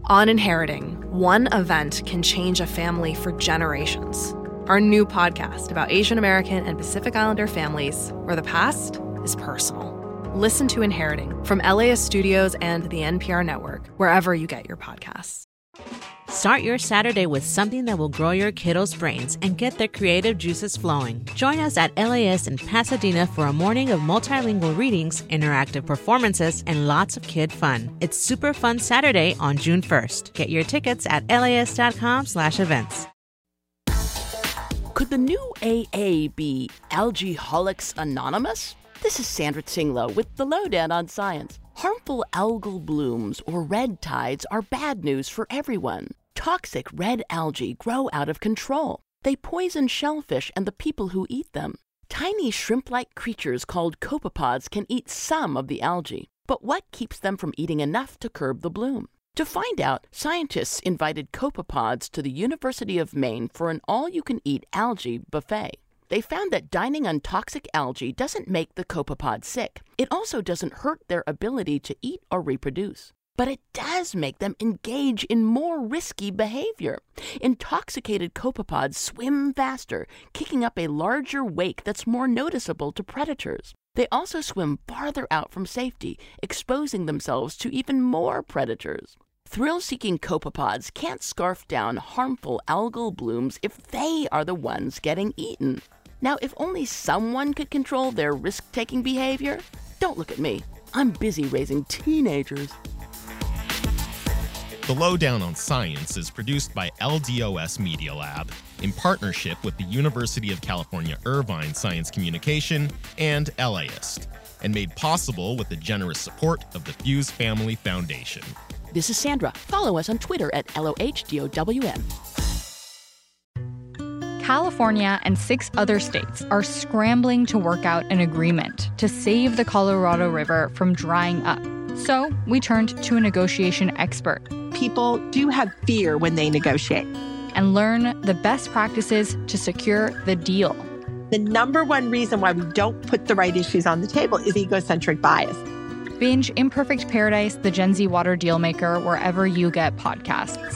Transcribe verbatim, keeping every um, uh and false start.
On Inheriting, one event can change a family for generations. Our new podcast about Asian American and Pacific Islander families, where the past is personal. Listen to Inheriting from L A S Studios and the N P R Network, wherever you get your podcasts. Start your Saturday with something that will grow your kiddos' brains and get their creative juices flowing. Join us at L A S in Pasadena for a morning of multilingual readings, interactive performances, and lots of kid fun. It's Super Fun Saturday on June first. Get your tickets at las.com slash events. Could the new A A be Algaeholics Anonymous? This is Sandra Tinglow with the Lowdown on Science. Harmful algal blooms or red tides are bad news for everyone. Toxic red algae grow out of control. They poison shellfish and the people who eat them. Tiny shrimp-like creatures called copepods can eat some of the algae. But what keeps them from eating enough to curb the bloom? To find out, scientists invited copepods to the University of Maine for an all-you-can-eat algae buffet. They found that dining on toxic algae doesn't make the copepod sick. It also doesn't hurt their ability to eat or reproduce. But it does make them engage in more risky behavior. Intoxicated copepods swim faster, kicking up a larger wake that's more noticeable to predators. They also swim farther out from safety, exposing themselves to even more predators. Thrill-seeking copepods can't scarf down harmful algal blooms if they are the ones getting eaten. Now, if only someone could control their risk-taking behavior, don't look at me. I'm busy raising teenagers. The Lowdown on Science is produced by L D O S Media Lab in partnership with the University of California Irvine Science Communication and L A I S T, and made possible with the generous support of the Fuse Family Foundation. This is Sandra. Follow us on Twitter at L O H D O W N. California and six other states are scrambling to work out an agreement to save the Colorado River from drying up. So we turned to a negotiation expert. People do have fear when they negotiate. And learn the best practices to secure the deal. The number one reason why we don't put the right issues on the table is egocentric bias. Binge Imperfect Paradise, the Gen Z Water Dealmaker, wherever you get podcasts.